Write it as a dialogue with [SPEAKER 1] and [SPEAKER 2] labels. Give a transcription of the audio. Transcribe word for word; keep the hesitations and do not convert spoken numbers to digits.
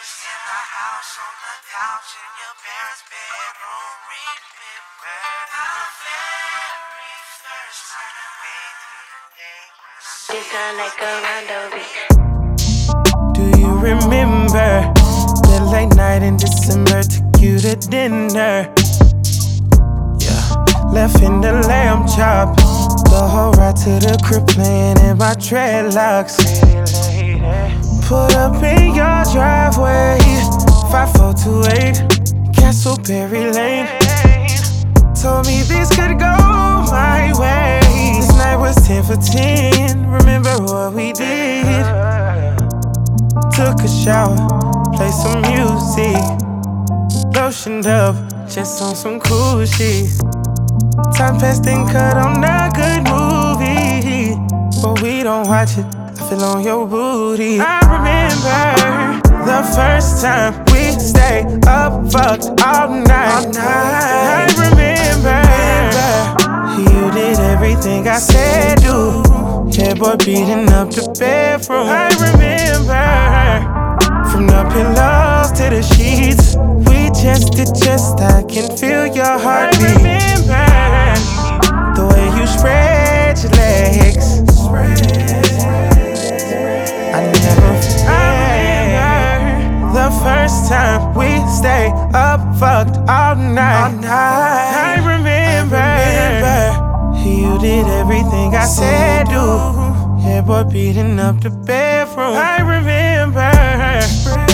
[SPEAKER 1] in the house, on the couch, in your parents' bedroom. Remember the very first time we did.
[SPEAKER 2] It sound like a rondo beat.
[SPEAKER 3] Do you remember that late night in December? Took you to dinner. Yeah, left in the lamb chop. The whole ride to the crib playing in my dreadlocks. Put up in your driveway, five four two eight Castleberry Lane. Told me this could go my way. This night was ten for ten. Remember what we did? Took a shower, played some music, lotioned up, just on some cool shit. Time passed and cut on a good movie, but we don't watch it. I feel on your booty. I remember the first time we stayed up, fucked all night. All night. I remember you did everything I said do. Yeah, boy, beating up the bedroom. I remember from the pillows to the sheets. We just did just. I can feel your heartbeat. I remember the way you spread your legs. I never forget the first time we stayed up, fucked all night. All night. I remember, I remember you did everything I said do. Yeah, boy, beating up the bedroom. I remember.